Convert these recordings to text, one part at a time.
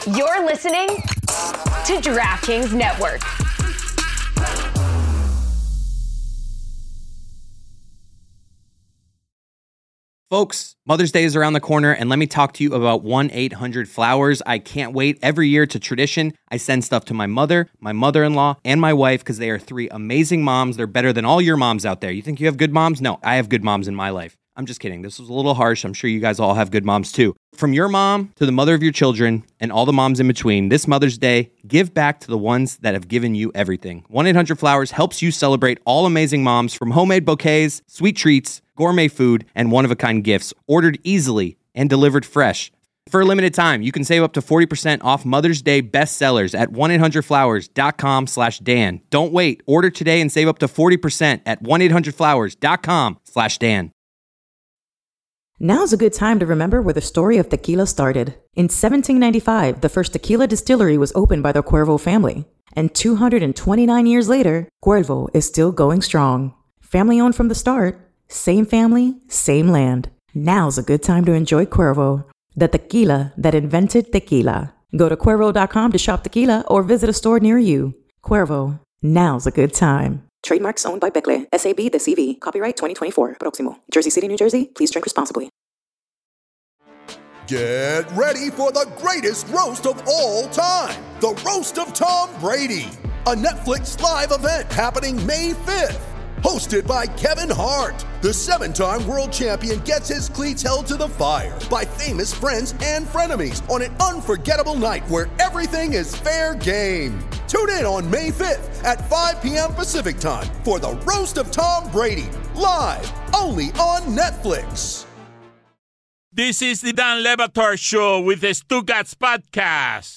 You're listening to DraftKings Network. Folks, Mother's Day is around the corner, and let me talk to you about 1-800-Flowers. I can't wait. Every year, it's a tradition. I send stuff to my mother, my mother-in-law, and my wife because they are three amazing moms. They're better than all your moms out there. You think you have good moms? No, I have good moms in my life. I'm just kidding. This was a little harsh. I'm sure you guys all have good moms too. From your mom to the mother of your children and all the moms in between, this Mother's Day, give back to the ones that have given you everything. 1-800-Flowers helps you celebrate all amazing moms, from homemade bouquets, sweet treats, gourmet food, and one-of-a-kind gifts, ordered easily and delivered fresh. For a limited time, you can save up to 40% off Mother's Day bestsellers at 1-800-Flowers.com/Dan. Don't wait. Order today and save up to 40% at 1-800-Flowers.com/Dan. Now's a good time to remember where the story of tequila started. In 1795, the first tequila distillery was opened by the Cuervo family. And 229 years later, Cuervo is still going strong. Family owned from the start, same family, same land. Now's a good time to enjoy Cuervo, the tequila that invented tequila. Go to Cuervo.com to shop tequila or visit a store near you. Cuervo, now's a good time. Trademarks owned by Becle, SAB the CV. Copyright 2024. Proximo. Jersey City, New Jersey. Please drink responsibly. Get ready for the greatest roast of all time. The Roast of Tom Brady. A Netflix live event happening May 5th. Hosted by Kevin Hart. The 7-time world champion gets his cleats held to the fire by famous friends and frenemies on an unforgettable night where everything is fair game. Tune in on May 5th at 5 p.m. Pacific time for the Roast of Tom Brady, live only on Netflix. This is the Dan Le Batard Show with the Stugats Podcast.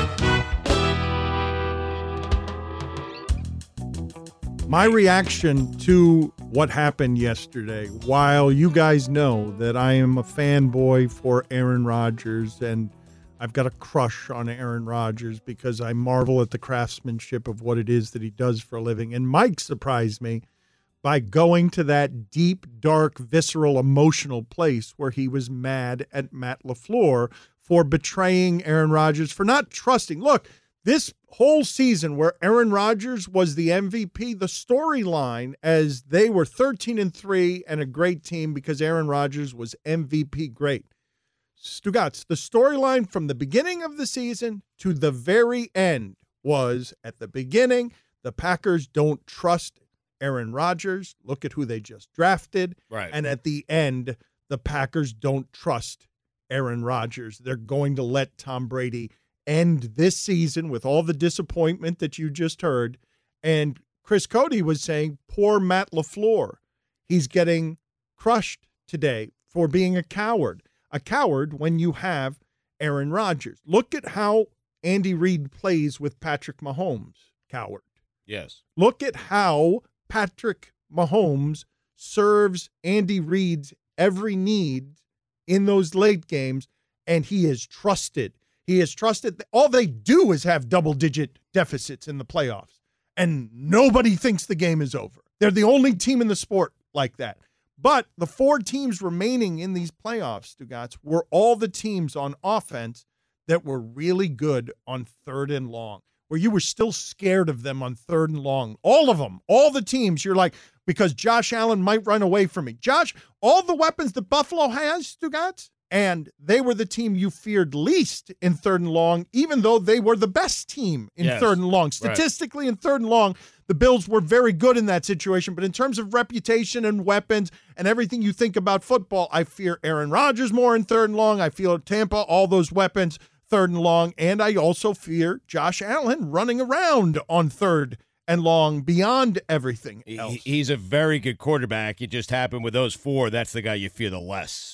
My reaction to what happened yesterday, while you guys know that I am a fanboy for Aaron Rodgers and I've got a crush on Aaron Rodgers because I marvel at the craftsmanship of what it is that he does for a living. And Mike surprised me by going to that deep, dark, visceral, emotional place where he was mad at Matt LaFleur for betraying Aaron Rodgers, for not trusting. Look, this whole season where Aaron Rodgers was the MVP, the storyline as they were 13-3 and a great team because Aaron Rodgers was MVP great. Stugats, the storyline from the beginning of the season to the very end was, at the beginning, the Packers don't trust Aaron Rodgers. Look at who they just drafted. Right. And at the end, the Packers don't trust Aaron Rodgers. They're going to let Tom Brady end this season with all the disappointment that you just heard. And Chris Cody was saying, poor Matt LaFleur. He's getting crushed today for being a coward. A coward when you have Aaron Rodgers. Look at how Andy Reid plays with Patrick Mahomes. Coward. Yes. Look at how Patrick Mahomes serves Andy Reid's every need in those late games, and he is trusted. He is trusted. All they do is have double-digit deficits in the playoffs, and nobody thinks the game is over. They're the only team in the sport like that. But the 4 teams remaining in these playoffs, Stugats, were all the teams on offense that were really good on 3rd and long, where you were still scared of them on 3rd and long. All of them, all the teams, you're like, because Josh Allen might run away from me. Josh, all the weapons that Buffalo has, Stugats, and they were the team you feared least in 3rd and long, even though they were the best team in 3rd and long. Statistically, in 3rd and long, the Bills were very good in that situation. But in terms of reputation and weapons and everything you think about football, I fear Aaron Rodgers more in 3rd and long. I feel Tampa, all those weapons, 3rd and long. And I also fear Josh Allen running around on 3rd and long beyond everything else. He's a very good quarterback. It just happened with those 4. That's the guy you fear the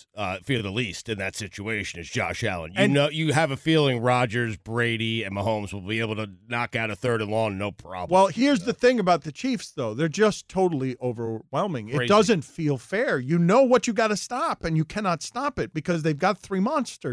least in that situation is Josh Allen. You have a feeling Rodgers, Brady, and Mahomes will be able to knock out a 3rd and long, no problem. Well, here's the thing about the Chiefs, though. They're just totally overwhelming. Crazy. It doesn't feel fair. You know what you got to stop, and you cannot stop it because they've got 3 monsters.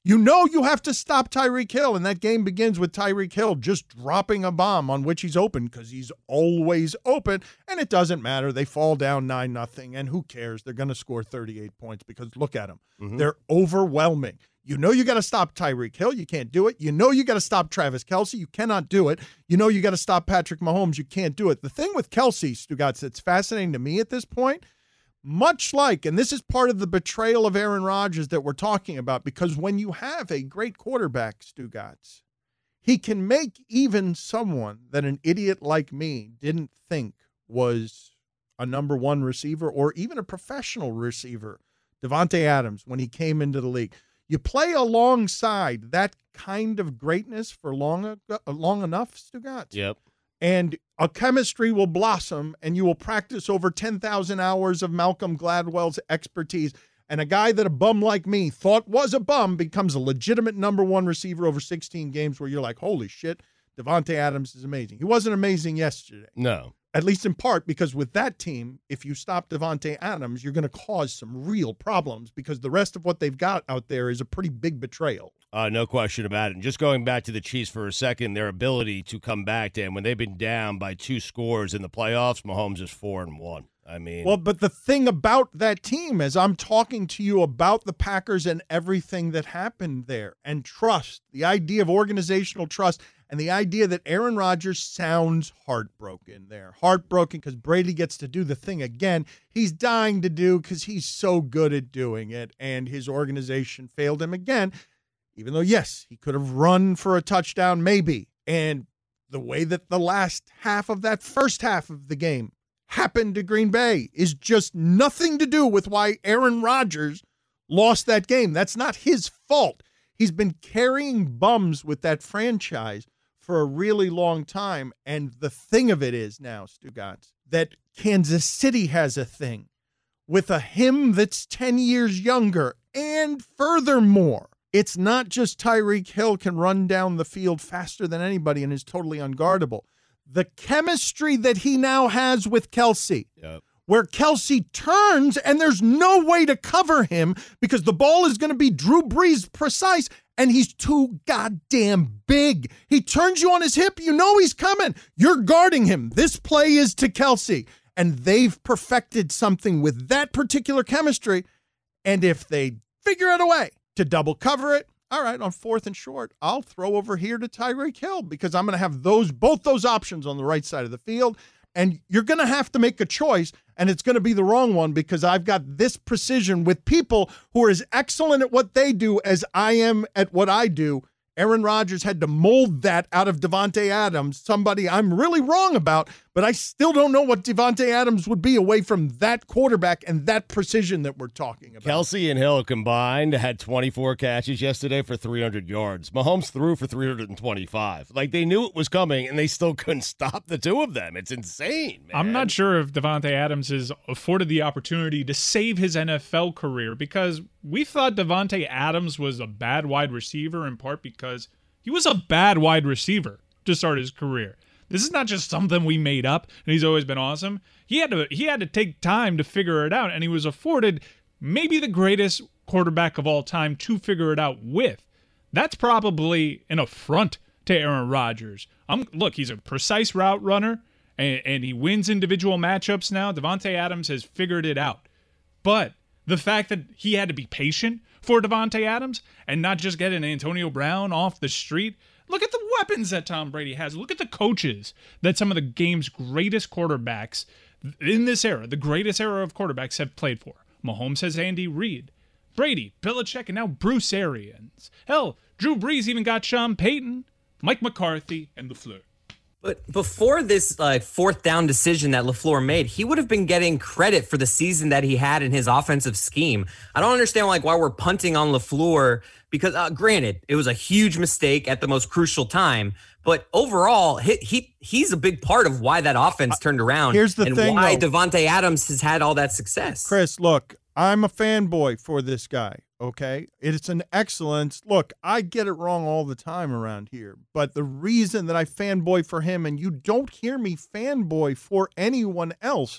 You know you have to stop Tyreek Hill, and that game begins with Tyreek Hill just dropping a bomb on which he's open because he's always open, and it doesn't matter. They fall down 9-0, and who cares? They're going to score 38 points because look at them. Mm-hmm. They're overwhelming. You know you got to stop Tyreek Hill. You can't do it. You know you got to stop Travis Kelce. You cannot do it. You know you got to stop Patrick Mahomes. You can't do it. The thing with Kelce, Stugotz, that's fascinating to me at this point, much like, and this is part of the betrayal of Aaron Rodgers that we're talking about, because when you have a great quarterback, Stugotz, he can make even someone that an idiot like me didn't think was a number one receiver or even a professional receiver, Davante Adams, when he came into the league. You play alongside that kind of greatness for long enough, Stugotz. Yep. And a chemistry will blossom, and you will practice over 10,000 hours of Malcolm Gladwell's expertise. And a guy that a bum like me thought was a bum becomes a legitimate number one receiver over 16 games where you're like, holy shit, Davante Adams is amazing. He wasn't amazing yesterday. No. At least in part because with that team, if you stop Davante Adams, you're going to cause some real problems because the rest of what they've got out there is a pretty big betrayal. No question about it. And just going back to the Chiefs for a second, their ability to come back, Dan, when they've been down by 2 scores in the playoffs, Mahomes is 4-1. I mean, well, but the thing about that team is I'm talking to you about the Packers and everything that happened there and trust, the idea of organizational trust and the idea that Aaron Rodgers sounds heartbroken there. Heartbroken because Brady gets to do the thing again he's dying to do because he's so good at doing it, and his organization failed him again, even though, yes, he could have run for a touchdown maybe. And the way that the last half of that first half of the game happened to Green Bay is just nothing to do with why Aaron Rodgers lost that game. That's not his fault. He's been carrying bums with that franchise for a really long time. And the thing of it is now, Stugotz, that Kansas City has a thing with a him that's 10 years younger. And furthermore, it's not just Tyreek Hill can run down the field faster than anybody and is totally unguardable. The chemistry that he now has with Kelce, where Kelce turns and there's no way to cover him because the ball is going to be Drew Brees precise and he's too goddamn big. He turns you on his hip. You know he's coming. You're guarding him. This play is to Kelce. And they've perfected something with that particular chemistry. And if they figure out a way to double cover it, all right, on 4th and short, I'll throw over here to Tyreek Hill because I'm going to have both those options on the right side of the field. And you're going to have to make a choice, and it's going to be the wrong one because I've got this precision with people who are as excellent at what they do as I am at what I do. Aaron Rodgers had to mold that out of Davante Adams, somebody I'm really wrong about, but I still don't know what Davante Adams would be away from that quarterback and that precision that we're talking about. Kelce and Hill combined had 24 catches yesterday for 300 yards. Mahomes threw for 325. Like, they knew it was coming, and they still couldn't stop the two of them. It's insane, man. I'm not sure if Davante Adams is afforded the opportunity to save his NFL career because we thought Davante Adams was a bad wide receiver in part because he was a bad wide receiver to start his career. This is not just something we made up and he's always been awesome. He had to take time to figure it out, and he was afforded maybe the greatest quarterback of all time to figure it out with. That's probably an affront to Aaron Rodgers. Look, he's a precise route runner and he wins individual matchups now. Davante Adams has figured it out. But the fact that he had to be patient for Davante Adams and not just get an Antonio Brown off the street. Look at the weapons that Tom Brady has. Look at the coaches that some of the game's greatest quarterbacks in this era, the greatest era of quarterbacks, have played for. Mahomes has Andy Reid, Brady, Belichick, and now Bruce Arians. Hell, Drew Brees even got Sean Payton, Mike McCarthy, and LaFleur. But before this 4th down decision that LaFleur made, he would have been getting credit for the season that he had in his offensive scheme. I don't understand why we're punting on LaFleur because, granted, it was a huge mistake at the most crucial time. But overall, he's a big part of why that offense turned around. Here's the thing, why though. Davante Adams has had all that success. Chris, look, I'm a fanboy for this guy, okay? It's an excellence. Look, I get it wrong all the time around here, but the reason that I fanboy for him and you don't hear me fanboy for anyone else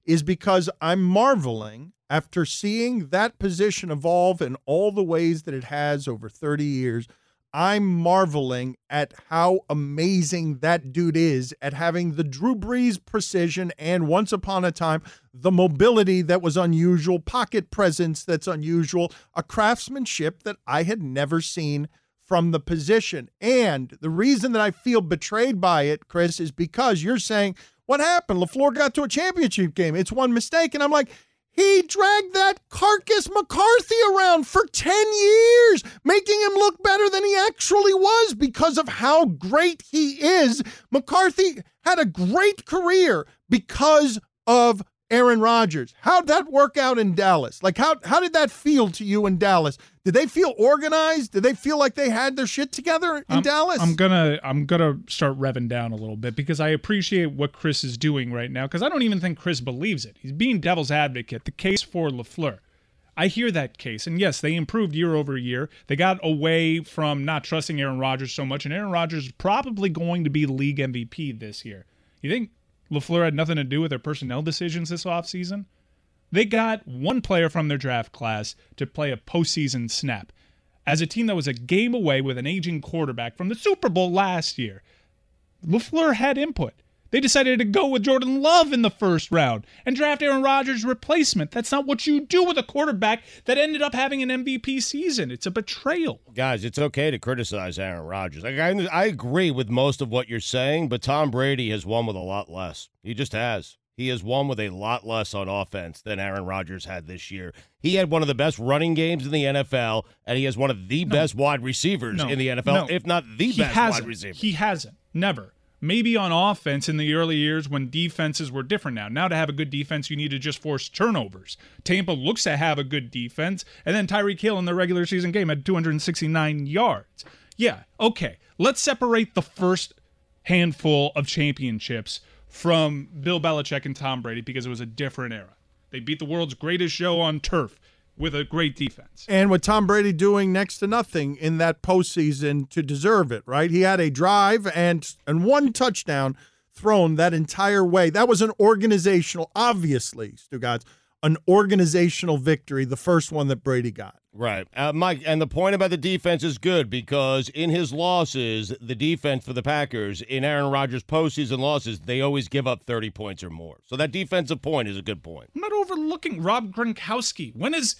is because I'm marveling after seeing that position evolve in all the ways that it has over 30 years. I'm marveling at how amazing that dude is at having the Drew Brees precision and once upon a time, the mobility that was unusual, pocket presence that's unusual, a craftsmanship that I had never seen from the position. And the reason that I feel betrayed by it, Chris, is because you're saying, what happened? LaFleur got to a championship game. It's one mistake. And I'm like, he dragged that carcass McCarthy around for 10 years, making him look better than he actually was because of how great he is. McCarthy had a great career because of Aaron Rodgers. How'd that work out in Dallas? Like, how did that feel to you in Dallas? Did they feel organized? Did they feel like they had their shit together in Dallas? I'm gonna start revving down a little bit because I appreciate what Chris is doing right now because I don't even think Chris believes it. He's being devil's advocate. The case for LaFleur. I hear that case, and yes, they improved year over year. They got away from not trusting Aaron Rodgers so much, and Aaron Rodgers is probably going to be league MVP this year. You think LaFleur had nothing to do with their personnel decisions this offseason? They got one player from their draft class to play a postseason snap. As a team that was a game away with an aging quarterback from the Super Bowl last year, LaFleur had input. They decided to go with Jordan Love in the first round and draft Aaron Rodgers' replacement. That's not what you do with a quarterback that ended up having an MVP season. It's a betrayal. Guys, it's okay to criticize Aaron Rodgers. Like, I agree with most of what you're saying, but Tom Brady has won with a lot less. He just has. He has won with a lot less on offense than Aaron Rodgers had this year. He had one of the best running games in the NFL, and he has one of the best wide receivers in the NFL, if not the best wide receiver. He hasn't. Never. Maybe on offense in the early years when defenses were different now. Now to have a good defense, you need to just force turnovers. Tampa looks to have a good defense, and then Tyreek Hill in the regular season game had 269 yards. Yeah, okay. Let's separate the first handful of championships from Bill Belichick and Tom Brady because it was a different era. They beat the world's greatest show on turf with a great defense. And with Tom Brady doing next to nothing in that postseason to deserve it, right? He had a drive and one touchdown thrown that entire way. That was an organizational, obviously, Stugotz, an organizational victory, the first one that Brady got. Right. Mike, and the point about the defense is good because in his losses, the defense for the Packers, in Aaron Rodgers' postseason losses, they always give up 30 points or more. So that defensive point is a good point. I'm not overlooking Rob Gronkowski. When has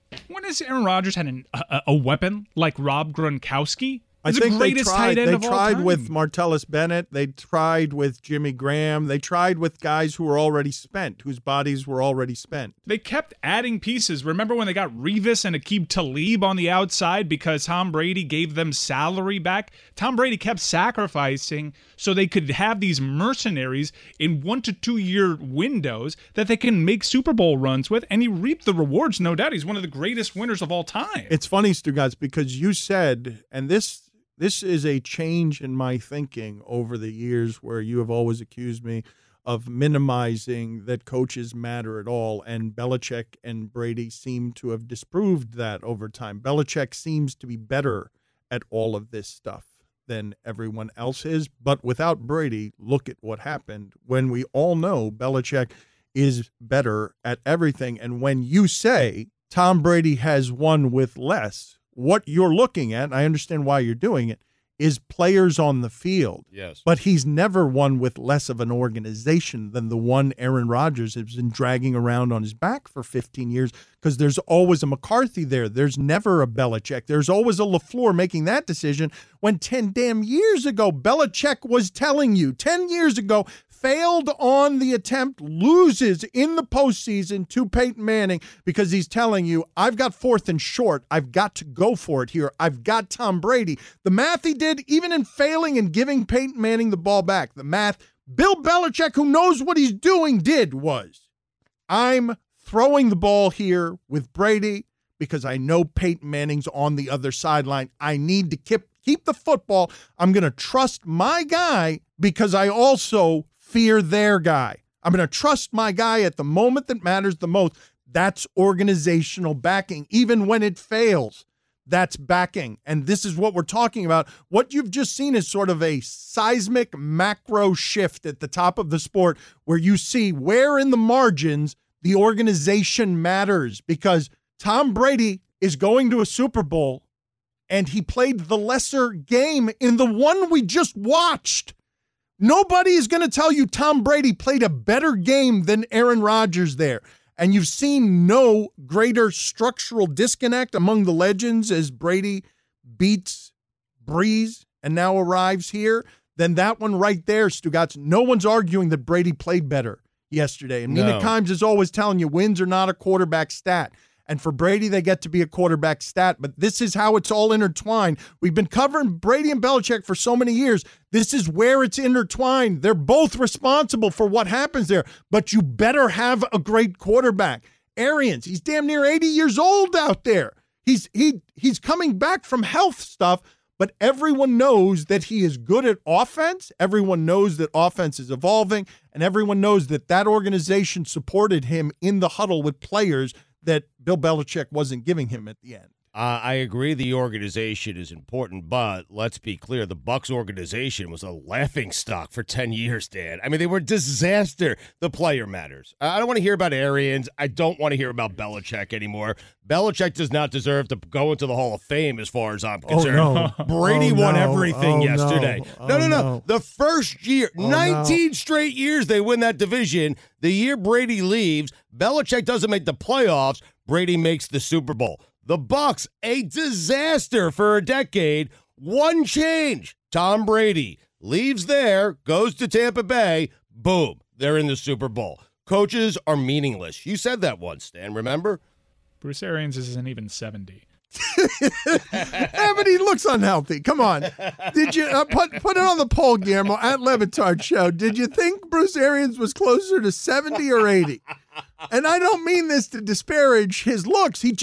Aaron Rodgers had a weapon like Rob Gronkowski? I think they tried with Martellus Bennett. They tried with Jimmy Graham. They tried with guys who were already spent, whose bodies were already spent. They kept adding pieces. Remember when they got Revis and Aqib Talib on the outside because Tom Brady gave them salary back? Tom Brady kept sacrificing so they could have these mercenaries in 1 to 2 year windows that they can make Super Bowl runs with, and he reaped the rewards, no doubt. He's one of the greatest winners of all time. It's funny, Stugotz, because you said, and this is a change in my thinking over the years where you have always accused me of minimizing that coaches matter at all, and Belichick and Brady seem to have disproved that over time. Belichick seems to be better at all of this stuff than everyone else is, but without Brady, look at what happened when we all know Belichick is better at everything. And when you say Tom Brady has won with less, what you're looking at, I understand why you're doing it, is players on the field. Yes. But he's never won with less of an organization than the one Aaron Rodgers has been dragging around on his back for 15 years because there's always a McCarthy there. There's never a Belichick. There's always a LaFleur making that decision when 10 damn years ago, Belichick was telling you, 10 years ago, failed on the attempt, loses in the postseason to Peyton Manning because he's telling you, I've got 4th and short. I've got to go for it here. I've got Tom Brady. The math he did, even in failing and giving Peyton Manning the ball back, the math Bill Belichick, who knows what he's doing, did was, I'm throwing the ball here with Brady because I know Peyton Manning's on the other sideline. I need to keep the football. I'm going to trust my guy because I also fear their guy. I'm going to trust my guy at the moment that matters the most. That's organizational backing, even when it fails. that's backing. And this is what we're talking about. What you've just seen is sort of a seismic macro shift at the top of the sport where you see where in the margins the organization matters, because Tom Brady is going to a Super Bowl and he played the lesser game in the one we just watched. Nobody is going to tell you Tom Brady played a better game than Aaron Rodgers there. And you've seen no greater structural disconnect among the legends as Brady beats Breeze and now arrives here than that one right there, Stugotz. No one's arguing that Brady played better yesterday. And Nina Kimes is always telling you wins are not a quarterback stat. And for Brady, they get to be a quarterback stat. But this is how it's all intertwined. We've been covering Brady and Belichick for so many years. This is where it's intertwined. They're both responsible for what happens there. But you better have a great quarterback. Arians, he's damn near 80 years old out there. He's coming back from health stuff, but everyone knows that he is good at offense. Everyone knows that offense is evolving, and everyone knows that that organization supported him in the huddle with players that Bill Belichick wasn't giving him at the end. I agree the organization is important, but let's be clear, the Bucs organization was a laughingstock for 10 years, Dan. I mean, they were a disaster. The player matters. I don't want to hear about Arians. I don't want to hear about Belichick anymore. Belichick does not deserve to go into the Hall of Fame as far as I'm concerned. Oh, no. Brady won everything yesterday. No. No. The first year, 19 straight years they win that division. The year Brady leaves, Belichick doesn't make the playoffs. Brady makes the Super Bowl. The Bucs, a disaster for a decade. One change. Tom Brady leaves there, goes to Tampa Bay. Boom. They're in the Super Bowl. Coaches are meaningless. You said that once, Stan, remember? Bruce Arians isn't even 70. Yeah, but he looks unhealthy. Come on. Did you put it on the poll, Guillermo, at Levitard Show? Did you think Bruce Arians was closer to 70 or 80? And I don't mean this to disparage his looks. He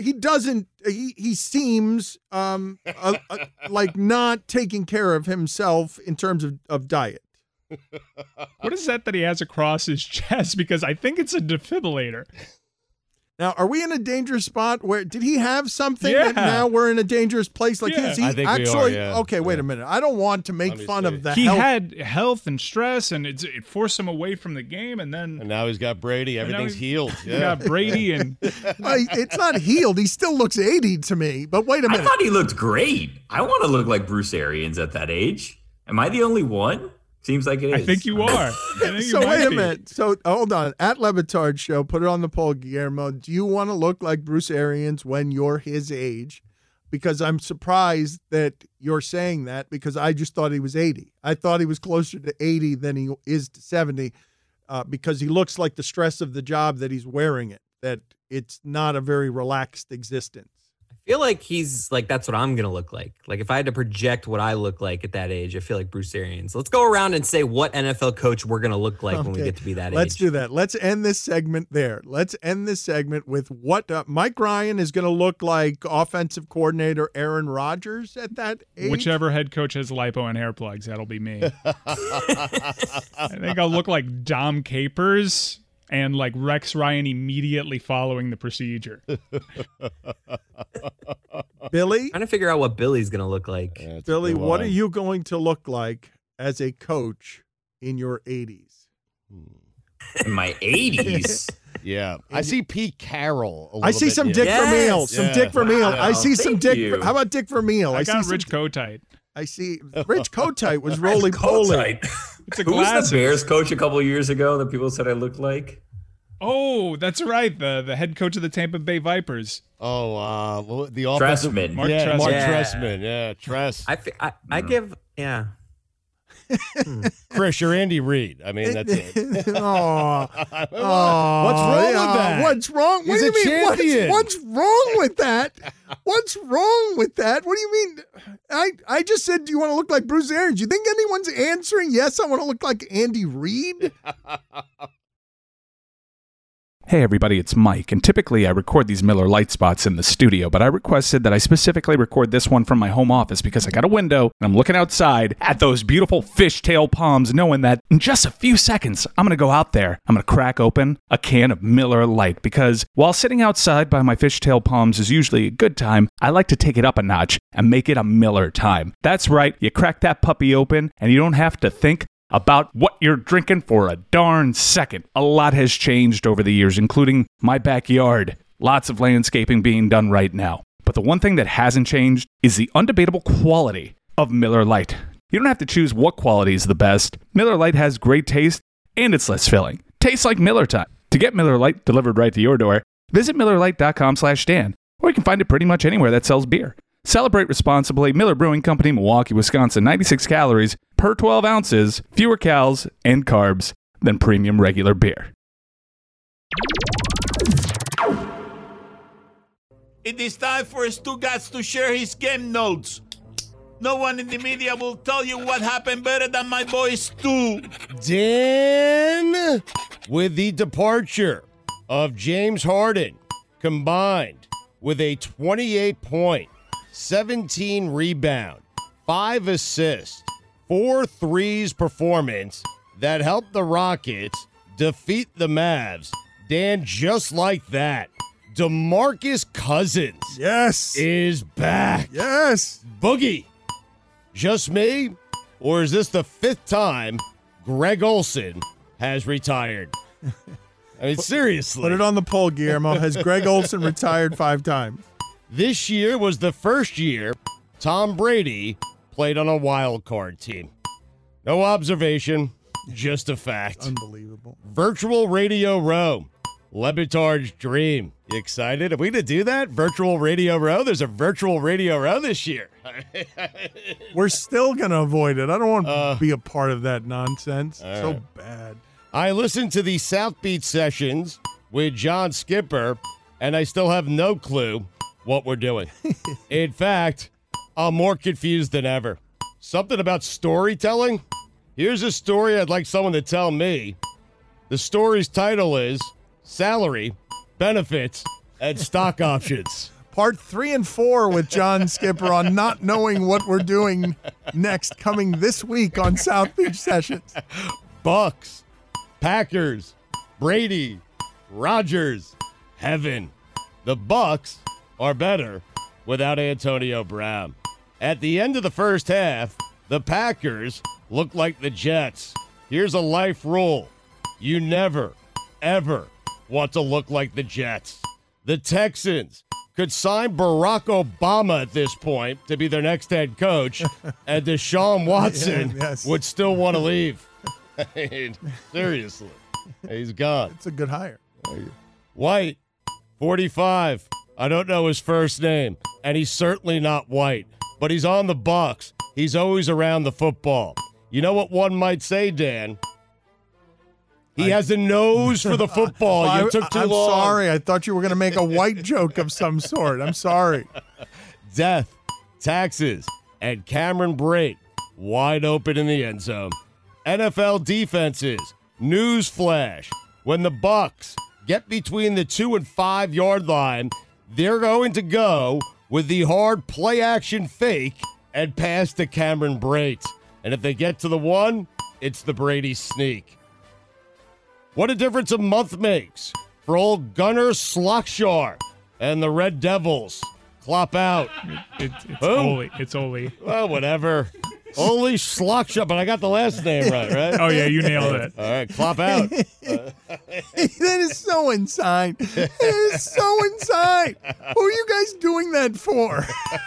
seems like not taking care of himself in terms of diet. What is that he has across his chest? Because I think it's a defibrillator. Now, are we in a dangerous spot? Where did he have something that now we're in a dangerous place? Like, is he I think actually? we are, yeah. Okay, wait a minute. I don't want to make fun of the He health. had health and stress, and it forced him away from the game, and now he's got Brady. Everything's healed. He got Brady, and it's not healed. He still looks 80 to me. But wait a minute. I thought he looked great. I want to look like Bruce Arians at that age. Am I the only one? Seems like it is. I think you are. So wait a minute. So hold on. At Levitard Show, put it on the poll, Guillermo. Do you want to look like Bruce Arians when you're his age? Because I'm surprised that you're saying that, because I just thought he was 80. I thought he was closer to 80 than he is to 70 because he looks like the stress of the job that he's wearing it, that it's not a very relaxed existence. I feel like he's like, that's what I'm going to look like. Like if I had to project what I look like at that age, I feel like Bruce Arians. Let's go around and say what NFL coach we're going to look like when we get to be that age. Let's do that. Let's end this segment there. Let's end this segment with what Mike Ryan is going to look like offensive coordinator Aaron Rodgers at that age. Whichever head coach has lipo and hair plugs, that'll be me. I think I'll look like Dom Capers and like Rex Ryan immediately following the procedure. Billy? Trying to figure out what Billy's going to look like. Yeah, Billy, what are you going to look like as a coach in your 80s? In my 80s? Yeah. I see Pete Carroll. I see some Dick Vermeil. Some Dick Vermeil. I see some Thank Dick. you. How about Dick Vermeil? I got see Rich Kotite. I see Rich Kotite was roly poly. It's a Who was glasses. the Bears coach a couple of years ago that people said I looked like? Oh, that's right. The head coach of the Tampa Bay Vipers. Oh, the offensive Trestman. Mark yeah, Trestman. Mark Yeah. Trestman. Yeah, Tress. I give, yeah. Chris, you're Andy Reid. I mean, that's it. Oh, What's wrong with that? What's wrong? What He's do you a mean? champion. What's wrong with that? What's wrong with that? What do you mean? I just said, do you want to look like Bruce Arians? Do you think anyone's answering yes? I want to look like Andy Reid. Hey everybody, it's Mike, and typically I record these Miller Lite spots in the studio, but I requested that I specifically record this one from my home office because I got a window and I'm looking outside at those beautiful fishtail palms, knowing that in just a few seconds, I'm going to go out there, I'm going to crack open a can of Miller Lite, because while sitting outside by my fishtail palms is usually a good time, I like to take it up a notch and make it a Miller time. That's right, you crack that puppy open and you don't have to think about what you're drinking for a darn second. A lot has changed over the years, including my backyard. Lots of landscaping being done right now. But the one thing that hasn't changed is the undebatable quality of Miller Lite. You don't have to choose what quality is the best. Miller Lite has great taste and it's less filling. Tastes like Miller time. To get Miller Lite delivered right to your door, visit MillerLite.com/Dan, or you can find it pretty much anywhere that sells beer. Celebrate responsibly. Miller Brewing Company, Milwaukee, Wisconsin. 96 calories per 12 ounces, fewer calories and carbs than premium regular beer. It is time for Stugats to share his game notes. No one in the media will tell you what happened better than my boy Stu. Dan, with the departure of James Harden, combined with a 28-point, 17 rebound, 5 assists, 4 threes performance that helped the Rockets defeat the Mavs. Dan, just like that, DeMarcus Cousins is back. Yes. Boogie. Just me? Or is this the 5th time Greg Olson has retired? I mean, seriously. Put it on the poll, Guillermo. Has Greg Olson retired 5 times? This year was the first year Tom Brady played on a wild card team. No observation, just a fact. Unbelievable. Virtual Radio Row, Le Batard's dream. You excited? Are we going to do that? Virtual Radio Row? There's a Virtual Radio Row this year. We're still going to avoid it. I don't want to be a part of that nonsense. So bad. I listened to the South Beach sessions with John Skipper, and I still have no clue what we're doing. In fact, I'm more confused than ever. Something about storytelling? Here's a story I'd like someone to tell me. The story's title is Salary, Benefits, and Stock Options. Part 3 and 4 with John Skipper on not knowing what we're doing next, coming this week on South Beach Sessions. Bucks, Packers, Brady, Rodgers, heaven. The Bucks are better without Antonio Brown. At the end of the first half, the Packers look like the Jets. Here's a life rule. You never, ever want to look like the Jets. The Texans could sign Barack Obama at this point to be their next head coach, and Deshaun Watson would still want to leave. I mean, seriously. He's gone. It's a good hire. White, 45. I don't know his first name, and he's certainly not white, but he's on the Bucks. He's always around the football. You know what one might say, Dan? He has a nose for the football. You took too long. I'm sorry. I thought you were going to make a white joke of some sort. I'm sorry. Death, taxes, and Cameron Brate wide open in the end zone. NFL defenses, newsflash. When the Bucks get between the 2 and 5 yard line, they're going to go with the hard play action fake and pass to Cameron Brate. And if they get to the 1, it's the Brady sneak. What a difference a month makes for old Gunnar Solskjaer and the Red Devils. Clop out. It's Oli. It's Oli. Well, whatever. Oli Solskjaer, but I got the last name right? Oh, yeah, you nailed it. All right, clop out. That is so insane. That is so insane. Who are you guys doing that for?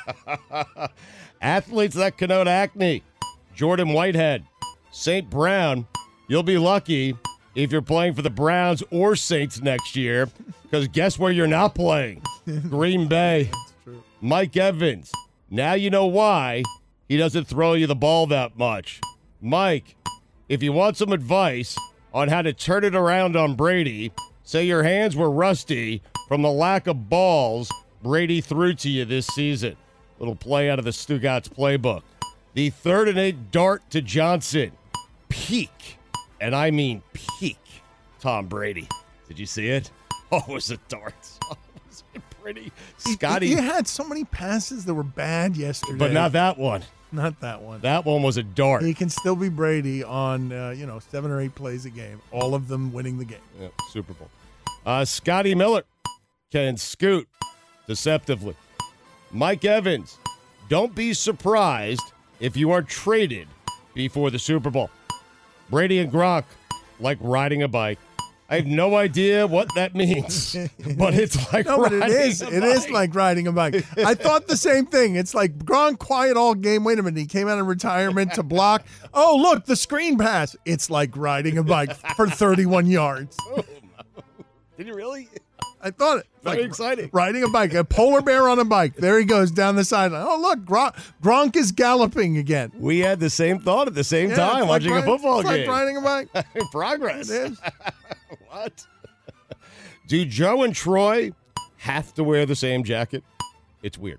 Athletes that connote acne. Jordan Whitehead. St. Brown. You'll be lucky if you're playing for the Browns or Saints next year, because guess where you're not playing? Green Bay. Mike Evans. Now you know why he doesn't throw you the ball that much. Mike, if you want some advice on how to turn it around on Brady, say your hands were rusty from the lack of balls Brady threw to you this season. Little play out of the Stugats playbook. The 3rd and 8 dart to Johnson. Peak. And I mean peak Tom Brady. Did you see it? Oh, it was a dart. Oh, was it pretty? Scotty. He had so many passes that were bad yesterday. But not that one. Not that one. That one was a dart. He can still be Brady on, 7 or 8 plays a game, all of them winning the game. Yeah, Super Bowl. Scotty Miller can scoot deceptively. Mike Evans, don't be surprised if you are traded before the Super Bowl. Brady and Gronk, like riding a bike. I have no idea what that means, but it's like riding a bike. It is like riding a bike. I thought the same thing. It's like Gronk quiet all game. Wait a minute. He came out of retirement to block. Oh, look, the screen pass. It's like riding a bike for 31 yards. Did you really? I thought it. Very exciting. Riding a bike. A polar bear on a bike. There he goes down the sideline. Oh, look, Gronk is galloping again. We had the same thought at the same time watching a football game. It's like riding a bike. Progress. It is. What? Do Joe and Troy have to wear the same jacket? It's weird.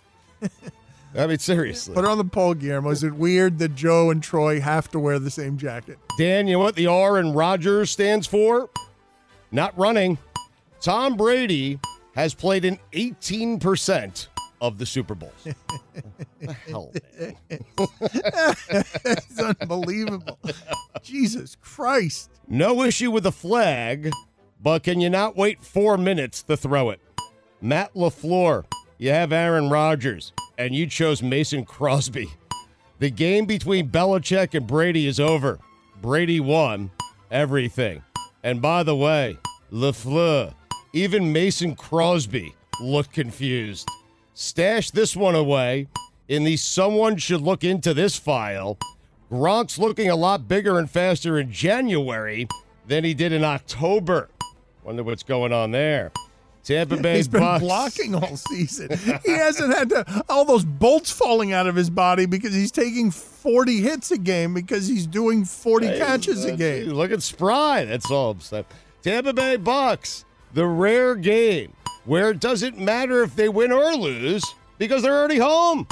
I mean, seriously. Put it on the poll, Guillermo. Is it weird that Joe and Troy have to wear the same jacket? Dan, you know what the R in Rodgers stands for? Not running. Tom Brady has played in 18% of the Super Bowls. What the hell, man? It's unbelievable. Jesus Christ. No issue with the flag, but can you not wait 4 minutes to throw it? Matt LaFleur, you have Aaron Rodgers, and you chose Mason Crosby. The game between Belichick and Brady is over. Brady won everything. And by the way, LaFleur, even Mason Crosby looked confused. Stash this one away in the someone should look into this file. Gronk's looking a lot bigger and faster in January than he did in October. Wonder what's going on there. Tampa Bay He's been Bucks. blocking all season. He hasn't had all those bolts falling out of his body because he's taking 40 hits a game because he's doing 40 catches a game. Look at Spry. That's all I'm saying. Tampa Bay Bucks, the rare game where it doesn't matter if they win or lose because they're already home.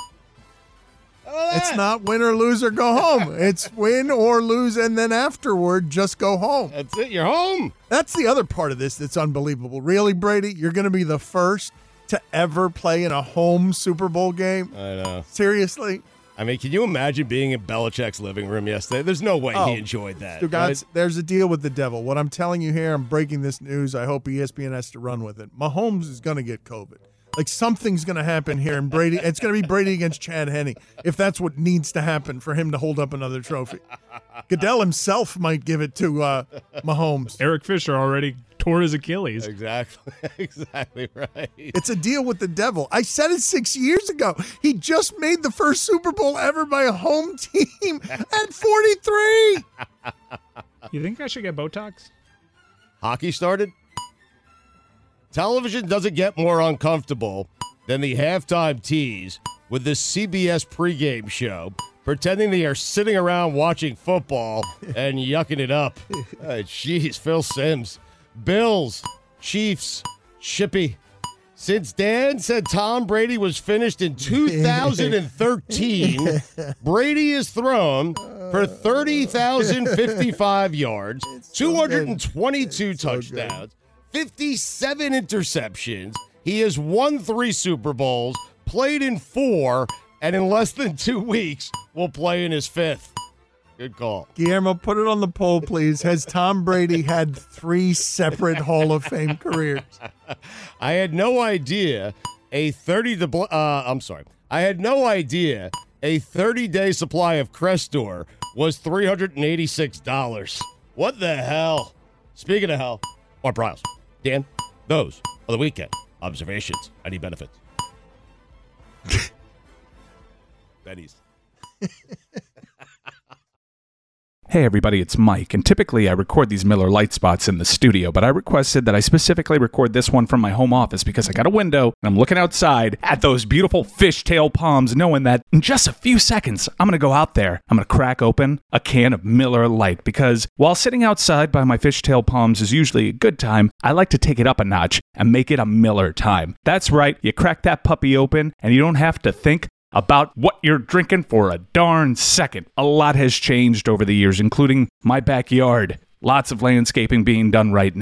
It's not win or lose or go home. It's win or lose, and then afterward, just go home. That's it. You're home. That's the other part of this that's unbelievable. Really, Brady? You're going to be the first to ever play in a home Super Bowl game? I know. Seriously? I mean, can you imagine being in Belichick's living room yesterday? There's no way he enjoyed that. Guys, there's a deal with the devil. What I'm telling you here, I'm breaking this news. I hope ESPN has to run with it. Mahomes is going to get COVID. Like, something's going to happen here, and Brady. It's going to be Brady against Chad Henne, if that's what needs to happen for him to hold up another trophy. Goodell himself might give it to Mahomes. Eric Fisher already tore his Achilles. Exactly right. It's a deal with the devil. I said it 6 years ago. He just made the first Super Bowl ever by a home team at 43. You think I should get Botox? Hockey started? Television doesn't get more uncomfortable than the halftime tease with the CBS pregame show, pretending they are sitting around watching football and yucking it up. Jeez, Phil Simms. Bills, Chiefs, Chippy. Since Dan said Tom Brady was finished in 2013, Brady is thrown for 30,055 yards, 222 touchdowns, 57 interceptions. He has won 3 Super Bowls, played in 4, and in less than 2 weeks will play in his 5th. Good call. Guillermo, put it on the poll, please. Has Tom Brady had 3 separate Hall of Fame careers? I had no idea a 30-day supply of Crestor was $386. What the hell? Speaking of hell, or Bryles, Dan, those are the weekend observations. Any benefits? Benny's. Hey everybody, it's Mike, and typically I record these Miller Lite spots in the studio, but I requested that I specifically record this one from my home office because I got a window and I'm looking outside at those beautiful fishtail palms, knowing that in just a few seconds, I'm going to go out there, I'm going to crack open a can of Miller Lite, because while sitting outside by my fishtail palms is usually a good time, I like to take it up a notch and make it a Miller time. That's right, you crack that puppy open and you don't have to think about what you're drinking for a darn second. A lot has changed over the years, including my backyard. Lots of landscaping being done right now.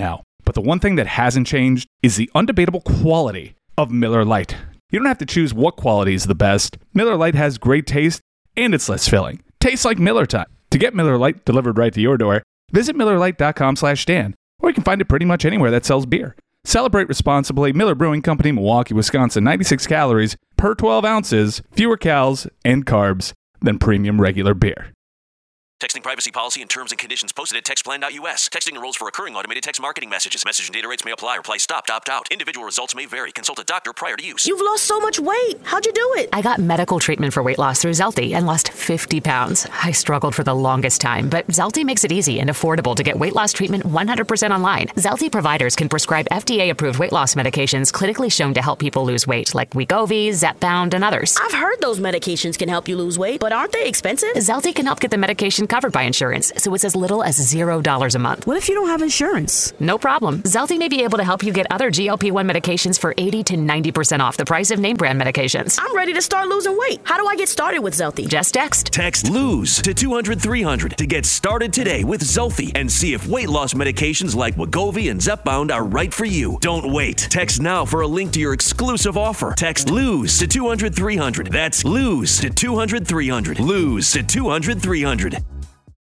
But the one thing that hasn't changed is the undebatable quality of Miller Lite. You don't have to choose what quality is the best. Miller Lite has great taste and it's less filling. Tastes like Miller time. To get Miller Lite delivered right to your door, visit MillerLite.com/Dan, or you can find it pretty much anywhere that sells beer. Celebrate responsibly. Miller Brewing Company, Milwaukee, Wisconsin. 96 calories per 12 ounces, fewer calories and carbs than premium regular beer. Texting privacy policy and terms and conditions posted at textplan.us. Texting enrolls for recurring automated text marketing messages. Message and data rates may apply. Reply stopped, opt out. Individual results may vary. Consult a doctor prior to use. You've lost so much weight. How'd you do it? I got medical treatment for weight loss through Zelty and lost 50 pounds. I struggled for the longest time, but Zelty makes it easy and affordable to get weight loss treatment 100% online. Zelty providers can prescribe FDA-approved weight loss medications clinically shown to help people lose weight, like Wegovy, Zepbound, and others. I've heard those medications can help you lose weight, but aren't they expensive? Zelty can help get the medication covered by insurance, so it's as little as $0 a month. What if you don't have insurance? No problem. Zelty may be able to help you get other GLP-1 medications for 80 to 90% off the price of name brand medications. I'm ready to start losing weight. How do I get started with Zelty? Just text. Text LOSE to 200-300 to get started today with Zelty and see if weight loss medications like Wegovy and Zepbound are right for you. Don't wait. Text now for a link to your exclusive offer. Text LOSE to 200-300. That's LOSE to 200-300. LOSE to 200-300.